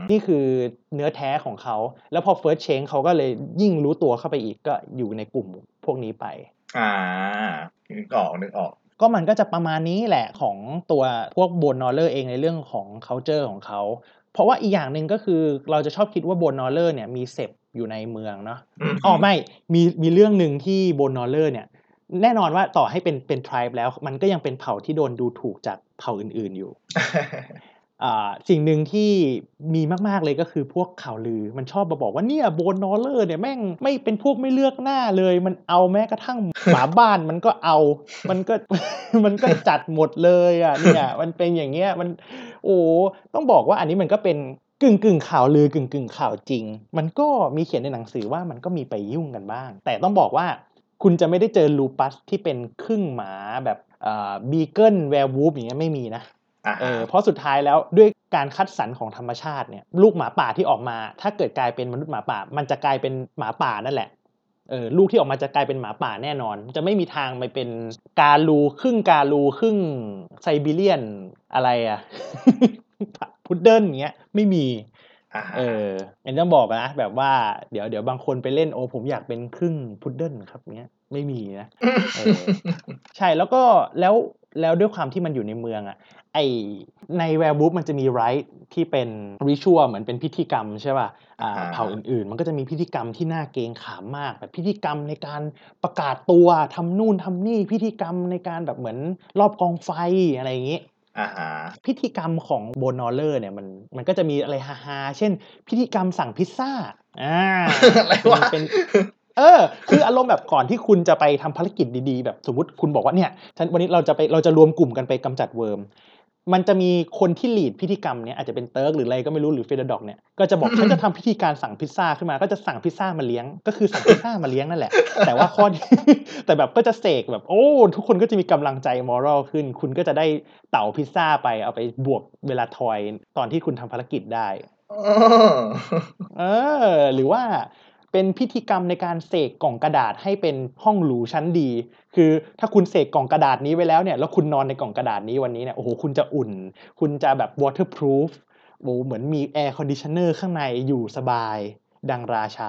นี่คือเนื้อแท้ของเขาแล้วพอ First Change เขาก็เลยยิ่งรู้ตัวเข้าไปอีกก็อยู่ในกลุ่มพวกนี้ไปนึกออกก็มันก็จะประมาณนี้แหละของตัวพวก Bone Gnawler เองในเรื่องของ culture ของเขาเพราะว่าอีกอย่างหนึ่งก็คือเราจะชอบคิดว่า Bone Gnawler เนี่ยมีเสพอยู่ในเมืองเนาะไม่มีเรื่องหนึ่งที่ Bone Gnawler เนี่ยแน่นอนว่าต่อให้เป็น tribe แล้วมันก็ยังเป็นเผ่าที่โดนดูถูกจากเผ่าอื่นๆอยู่ สิ่งหนึ่งที่มีมากๆเลยก็คือพวกข่าวลือมันชอบมาบอกว่าเนี่ยโบนนอเลอร์เนี่ยแม่งไม่เป็นพวกไม่เลือกหน้าเลยมันเอาแม้กระทั่งหมาบ้านมันก็เอามันก็ มันก็จัดหมดเลยอ่ะเนี่ยมันเป็นอย่างเงี้ยมันโอ้ต้องบอกว่าอันนี้มันก็เป็นกึ่งข่าวลือกึ่งข่าวจริงมันก็มีเขียนในหนังสือว่ามันก็มีไปยุ่งกันบ้างแต่ต้องบอกว่าคุณจะไม่ได้เจอลูปัสที่เป็นครึ่งหมาแบบบีเกิลแวร์วูฟอย่างเงี้ยไม่มีนะเพราะสุดท้ายแล้วด้วยการคัดสรรของธรรมชาติเนี่ยลูกหมาป่าที่ออกมาถ้าเกิดกลายเป็นมนุษย์หมาป่ามันจะกลายเป็นหมาป่านั่นแหละลูกที่ออกมาจะกลายเป็นหมาป่าแน่นอนจะไม่มีทางไปเป็นกาลูครึ่งไซบีเรียนอะไรอะ พุดเดิ้ลอย่างเงี้ยไม่มีอันต้องบอกนะแบบว่าเดี๋ยวบางคนไปเล่นผมอยากเป็นครึ่งพุดเดิ้ลครับเงี้ยไม่มีนะใช่แล้วก็แล้วด้วยความที่มันอยู่ในเมืองอ่ะในแวร์วูฟมันจะมีไรท์ที่เป็นริชัวเหมือนเป็นพิธีกรรมใช่ป่ะเผ่าอื่นๆมันก็จะมีพิธีกรรมที่น่าเกรงขามมากแบบพิธีกรรมในการประกาศตัวทำนู่นทำนี่พิธีกรรมในการแบบเหมือนรอบกองไฟอะไรอย่างงี้พิธีกรรมของโบนอเลอร์เนี่ยมันก็จะมีอะไรฮาๆเช่นพิธีกรรมสั่งพิซซ่าอะไรวะเป็นคืออารมณ์แบบก่อนที่คุณจะไปทำภารกิจดีๆแบบสมมุติคุณบอกว่าเนี่ยวันนี้เราจะรวมกลุ่มกันไปกำจัดเวิร์มมันจะมีคนที่ลีดพิธีกรรมเนี้ยอาจจะเป็นเติร์กหรืออะไรก็ไม่รู้หรือเฟเดอร์ด็อกเนี่ยก็จะบอกฉันจะทำพิธีการสั่งพิซซ่าขึ้นมาก็จะสั่งพิซซ่ามาเลี้ยงก็คือสั่งพิซซ่ามาเลี้ยงนั่นแหละแต่ว่าข้อ แต่แบบก็จะเสกแบบทุกคนก็จะมีกำลังใจมอรัลขึ้นคุณก็จะได้เต่าพิซซ่าไปเอาไปบวกเวลาทอยตอนที่คุณทำภารกิจได้หรือว่าเป็นพิธีกรรมในการเสกกล่องกระดาษให้เป็นห้องหรูชั้นดีคือถ้าคุณเสกกล่องกระดาษนี้ไว้แล้วเนี่ยแล้วคุณนอนในกล่องกระดาษนี้วันนี้เนี่ยโอ้โหคุณจะอุ่นคุณจะแบบ waterproof เหมือนมี air conditioner ข้างในอยู่สบายดังราชา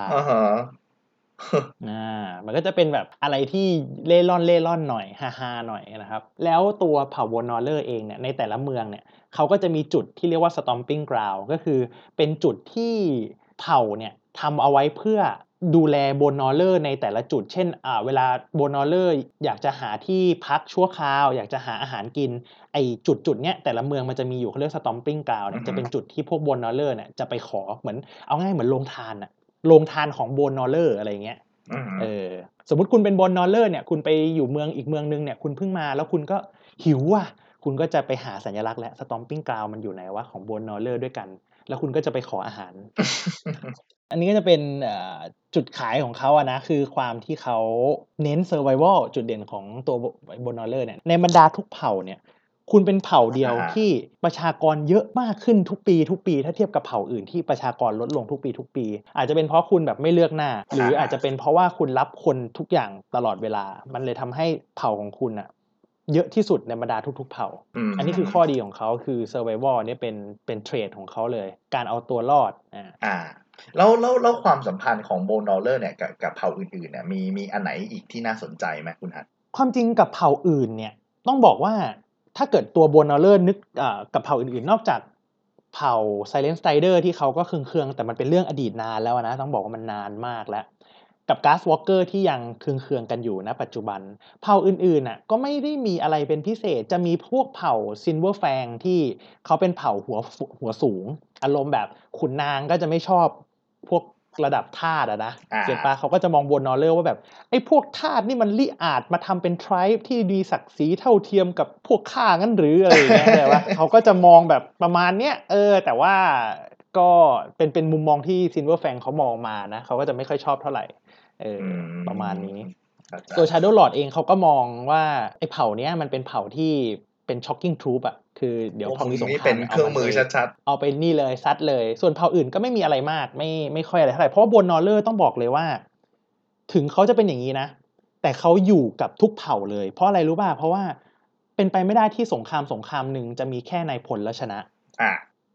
มันก็จะเป็นแบบอะไรที่เล่ร่อนหน่อยฮาๆหน่อยนะครับแล้วตัวเผ่าโบนอเลอร์เองเนี่ยในแต่ละเมืองเนี่ยเขาก็จะมีจุดที่เรียกว่า stomping ground ก็คือเป็นจุดที่เผ่าเนี่ยทำเอาไว้เพื่อดูแลโบนอเลอร์ในแต่ละจุดเช่นเวลาโบนอเลอร์อยากจะหาที่พักชั่วคราวอยากจะหาอาหารกินไอจุดเนี้ยแต่ละเมืองมันจะมีอยู่เขาเรียก stomping ground เนี่ยจะเป็นจุดที่พวกโบนอเลอร์เนี่ยจะไปขอเหมือนเอาง่ายเหมือนโรงทานอะโรงทานของโบนอเลอร์อะไรเงี้ยสมมุติคุณเป็นบอนนอลเลอร์เนี่ยคุณไปอยู่เมืองอีกเมืองนึงเนี่ยคุณเพิ่งมาแล้วคุณก็หิวอ่ะคุณก็จะไปหาสัญลักษณ์และสตอมปิ้งกราวมันอยู่ไหนวะของบอนนอลเลอร์ด้วยกันแล้วคุณก็จะไปขออาหาร อันนี้ก็จะเป็นจุดขายของเขาอะนะคือความที่เขาเน้น survival จุดเด่นของตัวบอนนอลเลอร์เนี่ยในบรรดาทุกเผ่าเนี่ยคุณเป็นเผ่าเดียวที่ประชากรเยอะมากขึ้นทุกปีถ้าเทียบกับเผ่าอื่นที่ประชากรลดลงทุกปีอาจจะเป็นเพราะคุณแบบไม่เลือกหน้าหรืออาจจะเป็นเพราะว่าคุณรับคนทุกอย่างตลอดเวลามันเลยทำให้เผ่าของคุณอะเยอะที่สุดในบรรดาทุกๆเผ่าอันนี้คือข้อดีของเขาคือ survival เนี่ยเป็นเทรดของเขาเลยการเอาตัวรอดแล้วความสัมพันธ์ของโบนอลเลอร์เนี่ยกับเผ่าอื่นๆเนี่ยมีอันไหนอีกที่น่าสนใจไหมคุณฮัทความจริงกับเผ่าอื่นเนี่ยต้องบอกว่าถ้าเกิดตัวโบนอลเลอร์นึกกับเผ่าอื่นๆนอกจากเผ่า Silent Strider ที่เขาก็เคืองๆแต่มันเป็นเรื่องอดีตนานแล้วนะต้องบอกว่ามันนานมากแล้วกับ Gas Walker ที่ยังเคืองๆกันอยู่ณปัจจุบันเผ่าอื่นๆน่ะก็ไม่ได้มีอะไรเป็นพิเศษจะมีพวกเผ่า Silver Fang ที่เขาเป็นเผ่าหัวสูงอารมณ์แบบขุนนางก็จะไม่ชอบพวกระดับทาสนะเก็ตปะเขาก็จะมองโบนอลเลอร์ว่าแบบไอ้พวกทาสนี่มันลิอาจมาทำเป็น tribe ที่มีศักดิ์ศรีเท่าเทียมกับพวกข้างั้นหรืออะไรอย่างเงี้ยแต่ว่าเขาก็จะมองแบบประมาณเนี้ยแต่ว่าก็เป็นมุมมองที่ Silver Fang เขามองมานะเขาก็จะไม่ค่อยชอบเท่าไหร่ประมาณนี้ตัว Shadow Lord เองเขาก็มองว่าไอ้เผ่าเนี้ยมันเป็นเผ่าที่เป็น shocking troop อ่ะคือเดี๋ยวพอมีสงครามเอาเครื่องมือชัดๆเอาไปนี่เลยซัดเลยส่วนเผ่าอื่นก็ไม่มีอะไรมากไม่ค่อยอะไรเท่าไหร่เพราะว่าบนนอร์เลอร์ต้องบอกเลยว่าถึงเขาจะเป็นอย่างนี้นะแต่เขาอยู่กับทุกเผ่าเลยเพราะอะไรรู้ป่ะเพราะว่าเป็นไปไม่ได้ที่สงครามหนึ่งจะมีแค่นายพลและชนะ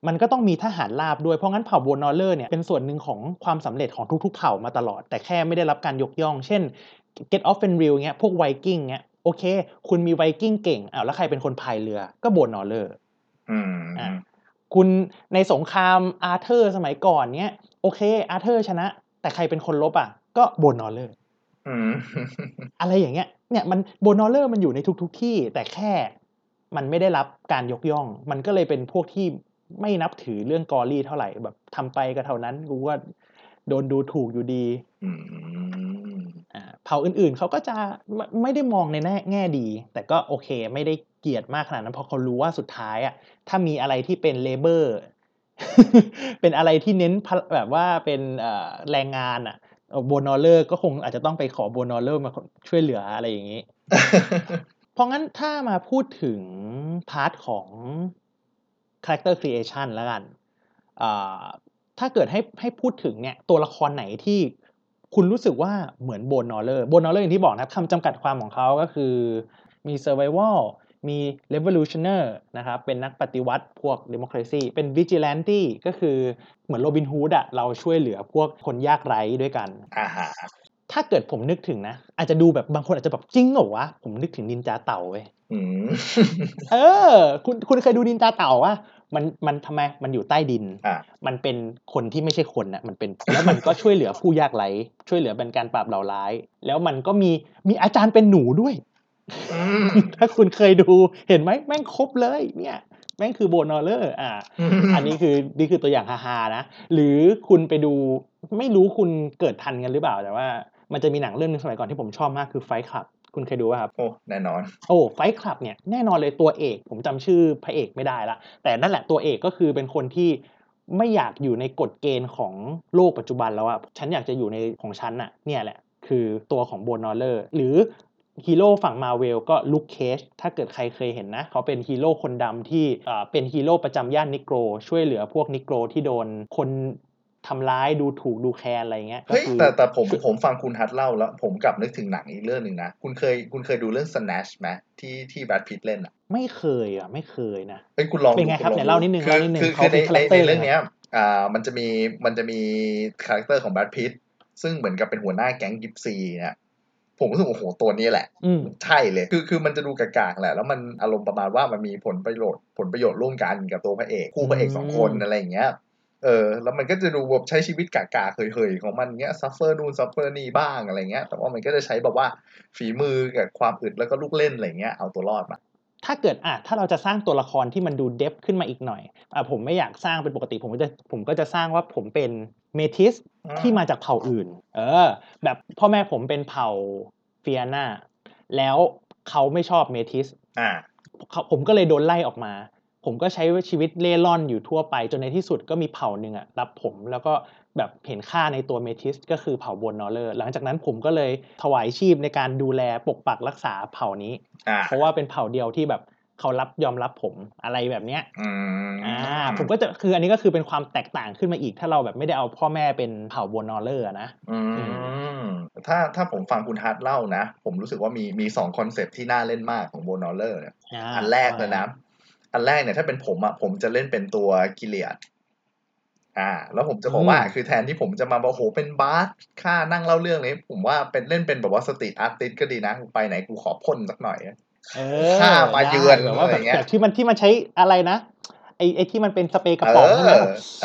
มันก็ต้องมีทหารราบด้วยเพราะงั้นเผ่าโบนอลเลอร์เนี่ยเป็นส่วนหนึ่งของความสำเร็จของทุกๆเผ่ามาตลอดแต่แค่ไม่ได้รับการยกย่องเช่น Get Off and Real เงี้ยพวกไวกิ้งเงี้ยโอเคคุณมีไวกิ้งเก่งแล้วใครเป็นคนพายเรือก็โบนอลเลอร์คุณในสงครามอาร์เธอร์สมัยก่อนเนี้ยโอเคอาร์เธอร์ชนะแต่ใครเป็นคนลบก็โบนอลเลอร์อะไรอย่างเงี้ยเนี่ยมันโบนอลเลอร์มันอยู่ในทุกที่แต่แค่มันไม่ได้รับการยกย่องมันก็เลยเป็นพวกที่ไม่นับถือเรื่องกอรี่เท่าไหร่แบบทำไปก็เท่านั้นรู้ว่าโดนดูถูกอยู่ดีเผ่าอื่นๆเขาก็จะไม่ได้มองในแง่ดีแต่ก็โอเคไม่ได้เกลียดมากขนาดนั้นเพราะเขารู้ว่าสุดท้ายถ้ามีอะไรที่เป็นเลเบอร์ เป็นอะไรที่เน้นแบบว่าเป็นแรงงานโบนอลเลอร์ก็คงอาจจะต้องไปขอโบนอลเลอร์มาช่วยเหลืออะไรอย่างนี้ เพราะงั้นถ้ามาพูดถึงพาร์ทของ character creation แล้วกันถ้าเกิดให้พูดถึงเนี่ยตัวละครไหนที่คุณรู้สึกว่าเหมือนโบนอลเลอร์อย่างที่บอกนะคำจำกัดความของเขาก็คือมี survival มี revolutioner นะครับเป็นนักปฏิวัติพวก democracy เป็น vigilante ก็คือเหมือนโรบินฮูดเราช่วยเหลือพวกคนยากไร้ด้วยกันถ้าเกิดผมนึกถึงนะอาจจะดูแบบบางคนอาจจะแบบจริงเหรอวะผมนึกถึงนินจาเต่าเว้ยคุณเคยดูนินจาเต่าว่ามันทำไมมันอยู่ใต้ดินมันเป็นคนที่ไม่ใช่คนมันเป็นแล้วมันก็ช่วยเหลือผู้ยากไร้ช่วยเหลือเป็นการปราบเหล่าร้ายแล้วมันก็มีอาจารย์เป็นหนูด้วยถ้าคุณเคยดูเห็นไหมแม่งครบเลยเนี่ยแม่งคือโบนอลเลอร์อันนี้คือตัวอย่างฮาๆนะหรือคุณไปดูไม่รู้คุณเกิดทันกันหรือเปล่าแต่ว่ามันจะมีหนังเรื่องนึงสมัยก่อนที่ผมชอบมากคือไฟท์คลับคุณเคยดูป่ะครับโอ้แน่นอนไฟท์คลับเนี่ยแน่นอนเลยตัวเอกผมจำชื่อพระเอกไม่ได้ละแต่นั่นแหละตัวเอกก็คือเป็นคนที่ไม่อยากอยู่ในกฎเกณฑ์ของโลกปัจจุบันแล้วฉันอยากจะอยู่ในของฉันเนี่ยแหละคือตัวของโบนอลเลอร์หรือฮีโร่ฝั่งมาเวลก็ลุคเคจถ้าเกิดใครเคยเห็นนะเขาเป็นฮีโร่คนดำที่เป็นฮีโร่ประจำย่านนิโกรช่วยเหลือพวกนิโกรที่โดนคนทำร้ายดูถูกดูแคลนอะไรเงี้ยเฮ้ยแต่ผมฟังคุณฮัทเล่าแล้วผมกลับนึกถึงหนังอีกเรื่องนึงนะคุณเคยดูเรื่อง Snatch ไหมที่แบรดพิตต์เล่นไม่เคยไม่เคยนะเฮ้ยคุณลองเป็นไงครับเนี่ยเล่านิดนึงคือในเรื่องเนี้ยมันจะมีคาแรคเตอร์ของแบรดพิตต์ซึ่งเหมือนกับเป็นหัวหน้าแก๊งยิปซีเนี่ยผมรู้สึกโอ้โหตัวนี้แหละใช่เลยคือมันจะดูกากๆแหละแล้วมันอารมณ์ประมาณว่ามันมีผลประโยชน์ร่วมกันกับตัวพระเอกคู่พระเอก2คนอะไรอย่างเงี้ยแล้วมันก็จะดูแบบใช้ชีวิตกากๆเฮยๆของมันเงี้ยซัฟเฟอร์นู่นซัฟเฟอร์นี่บ้างอะไรเงี้ยแต่ว่ามันก็จะใช้แบบว่าฝีมือกับความอึดแล้วก็ลูกเล่นอะไรเงี้ยเอาตัวรอดมาถ้าเกิดถ้าเราจะสร้างตัวละครที่มันดูเดฟขึ้นมาอีกหน่อยผมไม่อยากสร้างเป็นปกติผมก็จะสร้างว่าผมเป็นเมทิสที่มาจากเผ่าอื่นแบบพ่อแม่ผมเป็นเผ่าเฟียนาแล้วเขาไม่ชอบเมทิสผมก็เลยโดนไล่ออกมาผมก็ใช้ชีวิตเล่ร่อนอยู่ทั่วไปจนในที่สุดก็มีเผ่าหนึ่งรับผมแล้วก็แบบเห็นค่าในตัวเมทิสก็คือเผ่าโบนอลเลอร์หลังจากนั้นผมก็เลยถวายชีพในการดูแลปกปักรักษาเผ่านี้เพราะว่าเป็นเผ่าเดียวที่แบบเขายอมรับผมอะไรแบบเนี้ยผมก็จะคืออันนี้ก็คือเป็นความแตกต่างขึ้นมาอีกถ้าเราแบบไม่ได้เอาพ่อแม่เป็นเผ่าโบนอลเลอร์นะถ้าผมฟังคุณฮัทเล่านะผมรู้สึกว่ามี2คอนเซปต์ที่น่าเล่นมากของโบนอลเลอร์เนี่ยอันแรกเลยนะอันแรกเนี่ยถ้าเป็นผมจะเล่นเป็นตัวกิเลียดแล้วผมจะบอกว่าคือแทนที่ผมจะมาบอกโหเป็นบาสค่านั่งเล่าเรื่องนี้ผมว่าเล่นเป็นแบบว่าสตรีทอาร์ติสต์ก็ดีนะไปไหนกูขอพ่นสักหน่อยค่ามาเยือนแบบว่าแบบที่มันใช้อะไรนะไอ้ที่มันเป็นสเปรย์กระป๋องนั่นแหละ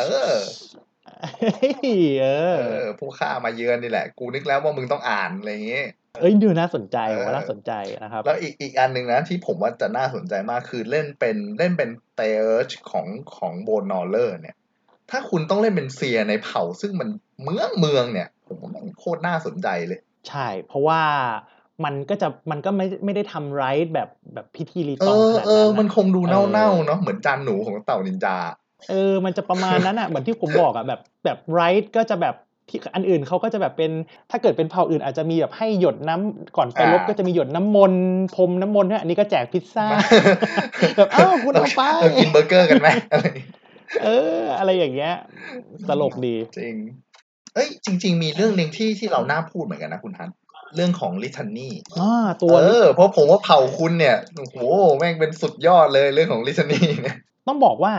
ผู้ฆ่ามาเยือนนี่แหละกูนึกแล้วว่ามึงต้องอ่านอะไรอย่างงี้ดูน่าสนใจผมว่าน่าสนใจนะครับแล้วอีกอันนึงนะที่ผมว่าจะน่าสนใจมากคือเล่นเป็นเตอร์ชของโบนอลเลอร์เนี่ยถ้าคุณต้องเล่นเป็นเซียในเผ่าซึ่งมันเมืองเนี่ยผมว่ามันโคตรน่าสนใจเลยใช่เพราะว่ามันก็ไม่ได้ทำไรท์แบบพิธีรีตองขนาดนั้นมันคงดูเน่าๆเนาะเหมือนจานหนูของเต่านินจามันจะประมาณนั้นเหมือนที่ผมบอกแบบไรท์ก็จะแบบที่อันอื่นเขาก็จะแบบเป็นถ้าเกิดเป็นเผ่าอื่นอาจจะมีแบบให้หยดน้ำก่อนไปรบก็จะมีหยดน้ำมนต์พรมน้ำมนต์อันนี้ก็แจกพิซซ่าแบบคุณเอาไปกินเบอร์เกอร์กันไหมอะไรอย่างเงี้ยตลกดีจริงจริงๆมีเรื่องนึงที่เราน่าพูดเหมือนกันนะคุณฮันเรื่องของลิทันนี่ตัวเพราะผมว่าเผ่าคุณเนี่ยโอ้โหแม่งเป็นสุดยอดเลยเรื่องของลิทันนี่เนี่ยต้องบอกว่า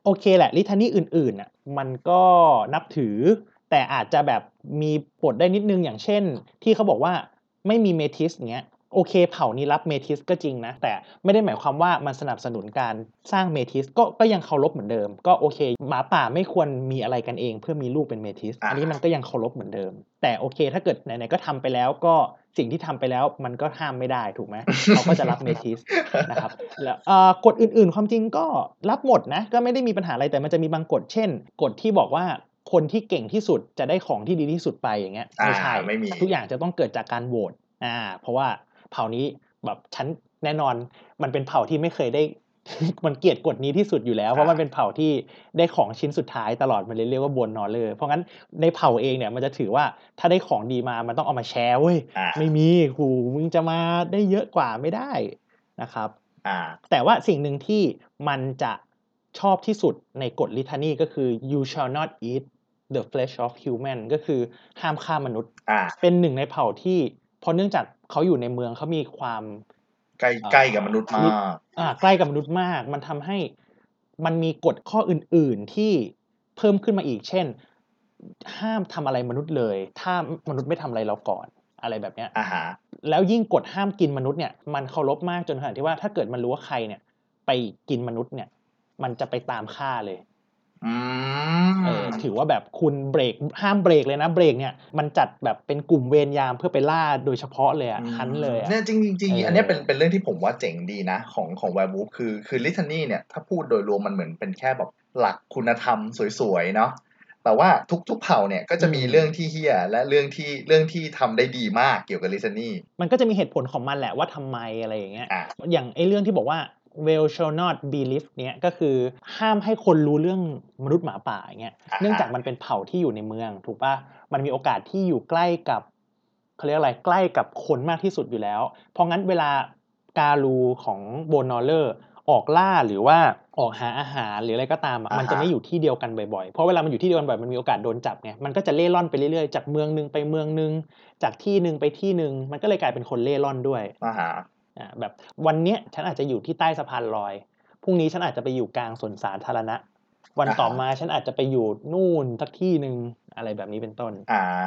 โอเคแหละลิทานี่อื่นๆน่ะมันก็นับถือแต่อาจจะแบบมีปลดได้นิดนึงอย่างเช่นที่เขาบอกว่าไม่มีเมทิสอย่างเงี้ยโอเคเผ่านี้รับเมทิสก็จริงนะแต่ไม่ได้หมายความว่ามันสนับสนุนการสร้างเมทิสก็ยังเคารพเหมือนเดิมก็โอเคหมาป่าไม่ควรมีอะไรกันเองเพื่อมีลูกเป็นเมทิสอันนี้มันก็ยังเคารพเหมือนเดิมแต่โอเคถ้าเกิดไหนๆก็ทำไปแล้วก็สิ่งที่ทำไปแล้วมันก็ห้ามไม่ได้ถูกไหม เขาก็จะรับเมทิส นะครับแล้วกฎอื่นๆความจริงก็รับหมดนะก็ไม่ได้มีปัญหาอะไรแต่มันจะมีบางกฎเช่นกฎที่บอกว่าคนที่เก่งที่สุดจะได้ของที่ดีที่สุดไปอย่างเงี้ยไม่ใช่ไม่มีทุกอย่างจะต้องเกิดจากการโหวตเพราะว่าเผ่านี้แบบฉันแน่นอนมันเป็นเผ่าที่ไม่เคยได้ มันเกลียดกฎนี้ที่สุดอยู่แล้วเพราะมันเป็นเผ่าที่ได้ของชิ้นสุดท้ายตลอดมันเลยเรียกว่าบวนนอเลอร์เพราะงั้นในเผ่าเองเนี่ยมันจะถือว่าถ้าได้ของดีมามันต้องเอามาแชร์เว้ยไม่มีกูมึงจะมาได้เยอะกว่าไม่ได้นะครับแต่ว่าสิ่งหนึ่งที่มันจะชอบที่สุดในกฎลิทานีก็คือ you shall not eat the flesh of human ก็คือห้ามฆ่ามนุษย์เป็นหนึ่งในเผ่าที่เพราะเนื่องจากเขาอยู่ในเมืองเขามีความใกล้กับมนุษย์มากใกล้กับมนุษย์มากมันทำให้มันมีกฎข้ออื่นๆที่เพิ่มขึ้นมาอีกเช่นห้ามทำอะไรมนุษย์เลยถ้ามนุษย์ไม่ทำอะไรเราก่อนอะไรแบบเนี้ยแล้วยิ่งกฎห้ามกินมนุษย์เนี่ยมันเคารพมากจนขนาดที่ว่าถ้าเกิดมันรู้ว่าใครเนี่ยไปกินมนุษย์เนี่ยมันจะไปตามฆ่าเลยถือว่าแบบคุณเบรกห้ามเบรกเลยนะเบรกเนี่ยมันจัดแบบเป็นกลุ่มเวรยามเพื่อไปล่าโดยเฉพาะเลยฮันเลยเนี่ยจริงๆอันนี้เป็นเรื่องที่ผมว่าเจ๋งดีนะของแวร์วูฟคือลิทานี่เนี่ยถ้าพูดโดยรวมมันเหมือนเป็นแค่แบบหลักคุณธรรมสวยๆเนาะแต่ว่าทุกเผ่าเนี่ยก็จะมีเรื่องที่เหี้ยและเรื่องที่ทำได้ดีมากเกี่ยวกับลิทานี่มันก็จะมีเหตุผลของมันแหละว่าทำไมอะไรอย่างเงี้ยอย่างไอ้เรื่องที่บอกว่า well shall not be lived เนี่ยก็คือห้ามให้คนรู้เรื่องมนุษย์หมาป่าอย่างเงี้ยเนื่องจากมันเป็นเผ่าที่อยู่ในเมืองถูกป่ะมันมีโอกาสที่อยู่ใกล้กับเขาเรียกอะไรใกล้กับคนมากที่สุดอยู่แล้วเพราะงั้นเวลาการูของโบนอลเลอร์ออกล่าหรือว่าออกหาอาหารหรืออะไรก็ตามมันจะไม่อยู่ที่เดียวกันบ่อยๆเพราะเวลามันอยู่ที่เดียวกันบ่อยมันมีโอกาสโดนจับไงมันก็จะเล่ร่อนไปเรื่อยๆจากเมืองนึงไปเมืองนึงจากที่นึงไปที่นึงมันก็เลยกลายเป็นคนเล่ร่อนด้วยแบบวันเนี้ยฉันอาจจะอยู่ที่ใต้สะพานลอยพรุ่งนี้ฉันอาจจะไปอยู่กลางสวนสาธารณะวันต่อมาฉันอาจจะไปอยู่นู่นสักที่นึงอะไรแบบนี้เป็นต้น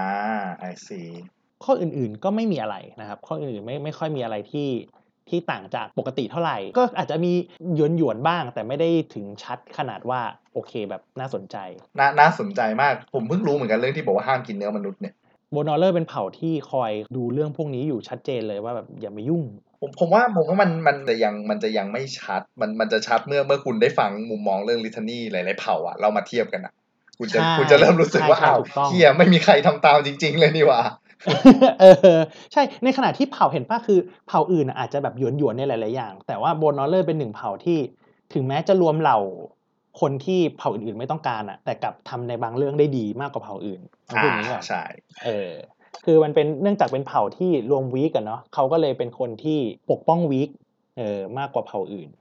I see ข้ออื่นๆก็ไม่มีอะไรนะครับข้ออื่นๆไม่ค่อยมีอะไรที่ต่างจากปกติเท่าไหร่ก็อาจจะมีหยวนๆบ้างแต่ไม่ได้ถึงชัดขนาดว่าโอเคแบบน่าสนใจน่าสนใจมากผมเพิ่งรู้เหมือนกันเรื่องที่บอกว่าห้ามกินเนื้อมนุษย์เนี่ยโบนอลเลอร์เป็นเผ่าที่คอยดูเรื่องพวกนี้อยู่ชัดเจนเลยว่าแบบอย่ามายุ่งผมว่ามันจะยังไม่ชัดมันจะชัดเมื่อคุณได้ฟังมุมมองเรื่องลิทานี่หลายๆเผ่าอ่ะเรามาเทียบกันอ่ะคุณจะเริ่มรู้สึกว่าอ้าวเฮียไม่มีใครทำตามจริงๆเลยนี่หว่าใช่ในขณะที่เผ่าเห็นป่ะคือเผ่าอื่นอาจจะแบบหยวนๆในหลายๆอย่างแต่ว่าโบนอลเลอร์เป็นหนึ่งเผ่าที่ถึงแม้จะรวมเหล่าคนที่เผ่าอื่นๆไม่ต้องการอ่ะแต่กลับทำในบางเรื่องได้ดีมากกว่าเผ่าอื่นต้องพูดอย่างนี้ก่อนใช่คือมันเป็นเนื่องจากเป็นเผ่าที่รวมวีกกันเนาะเขาก็เลยเป็นคนที่ปกป้องวีกมากกว่าเผ่าอื่น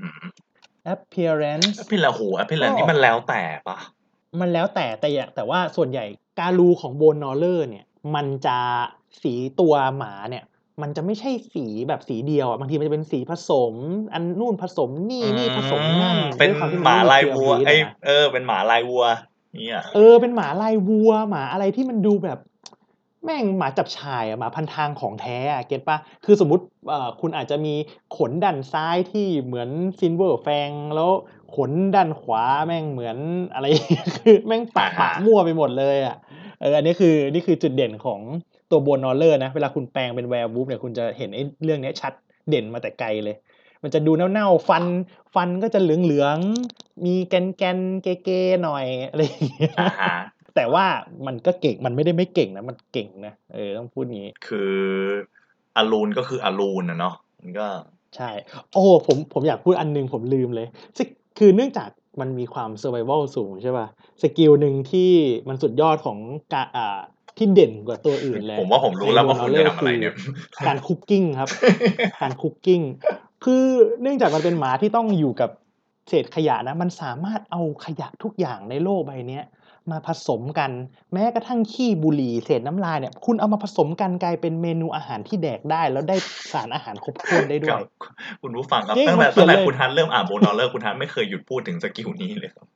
appearance appearance นี่มันแล้วแต่ปะมันแล้วแต่ว่าส่วนใหญ่การูของโบนนอลเลอร์เนี่ยมันจะสีตัวหมาเนี่ยมันจะไม่ใช่สีแบบสีเดียวบางทีมันจะเป็นสีผสมอันนู่นผสมนี่ผสมนั่นเป็นหมาลายวัวเป็นหมาลายวัวเนี่ยเป็นหมาลายวัวหมาอะไรที่มันดูแบบแม่งหมาจับฉ่ายหมาพันทางของแท้เก็ตป่ะคือสมมุติคุณอาจจะมีขนด้านซ้ายที่เหมือนซิลเวอร์แฟงแล้วขนด้านขวาแม่งเหมือนอะไรคือแม่งปะมั่วไปหมดเลยอันนี้คือจุดเด่นของตัวโบนอลเลอร์นะเวลาคุณแปลงเป็นแวร์วูฟเนี่ยคุณจะเห็นไอ้เรื่องนี้ชัดเด่นมาแต่ไกลเลยมันจะดูเน่าๆฟันก็จะเหลืองๆมีแกนเก๋ๆหน่อยอะไรอย่างเงี้ยแต่ว่ามันก็เก่งมันไม่ได้ไม่เก่งนะมันเก่งนะต้องพูดงี้คืออารูนก็คืออารูนนะเนาะมันก็ใช่โอ้ผมอยากพูดอันนึงผมลืมเลยคือเนื่องจากมันมีความ survival สูงใช่ป่ะสกิลหนึ่งที่มันสุดยอดของที่เด่นกว่าตัวอื่นเลยผมว่าผมรู้แล้วว่าคุณจะทำอะไรเนี่ยการคุกกิ้งครับการคุกกิ้งคือเนื่องจากมันเป็นหมาที่ต้องอยู่กับเศษขยะนะมันสามารถเอาขยะทุกอย่างในโลกใบนี้มาผสมกันแม้กระทั่งขี้บุหรี่เศษน้ำลายเนี่ยคุณเอามาผสมกันกลายเป็นเมนูอาหารที่แดกได้แล้วได้สารอาหารครบถ้วนได้ด้วยคุณผู้ฟังครับตั้งแต่คุณฮันเริ่มอ่านโบนอลเลอร์คุณฮันไม่เคยหยุดพูดถึงสกิลนี้เลยครับ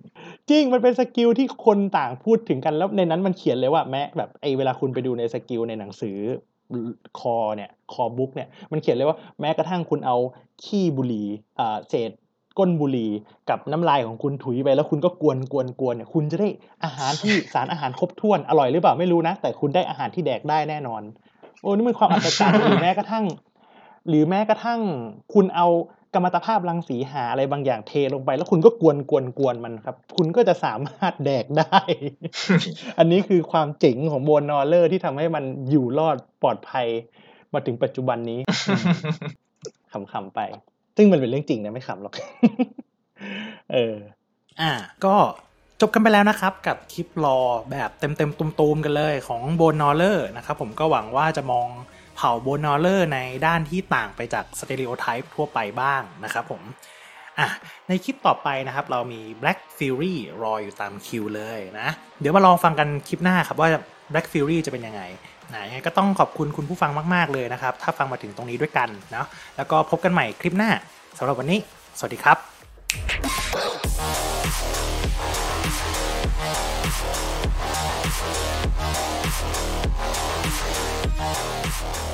จริงมันเป็นสกิลที่คนต่างพูดถึงกันแล้วในนั้นมันเขียนเลยว่าแม้แบบเวลาคุณไปดูในสกิลในหนังสือคอเนี่ยคอบุ๊กเนี่ยมันเขียนเลยว่าแม้กระทั่งคุณเอาขี้บุหรี่เศษก้นบุหรี่กับน้ำลายของคุณถุยไปแล้วคุณก็กวนเนี่ยคุณจะได้อาหารที่สารอาหารครบถ้วนอร่อยหรือเปล่าไม่รู้นะแต่คุณได้อาหารที่แดกได้แน่นอนโอ้นี่มันความอัศจรรย์หรือแม้กระทั่งคุณเอากัมมันตภาพรังสีหาอะไรบางอย่างเทลงไปแล้วคุณก็กวนมันครับคุณก็จะสามารถแดกได้ อันนี้คือความเจ๋งของโบนนอร์เลอร์ที่ทำให้มันอยู่รอดปลอดภัยมาถึงปัจจุบันนี้ ขำๆไปซึ่งมันเป็นเรื่องจริงนะไม่ขำหรอกก็จบกันไปแล้วนะครับกับคลิปรอแบบเต็มๆตูมๆกันเลยของโบนนอร์เลอร์นะครับผมก็หวังว่าจะมองเผ่าโบนนอร์เลอร์ในด้านที่ต่างไปจากสเตอริโอไทป์ทั่วไปบ้างนะครับผมในคลิปต่อไปนะครับเรามี Black Fury รออยู่ตามคิวเลยนะเดี๋ยวมาลองฟังกันคลิปหน้าครับว่า Black Fury จะเป็นยังไงยังไงก็ต้องขอบคุณคุณผู้ฟังมากๆเลยนะครับถ้าฟังมาถึงตรงนี้ด้วยกันเนาะแล้วก็พบกันใหม่คลิปหน้าสำหรับวันนี้สวัสดีครับ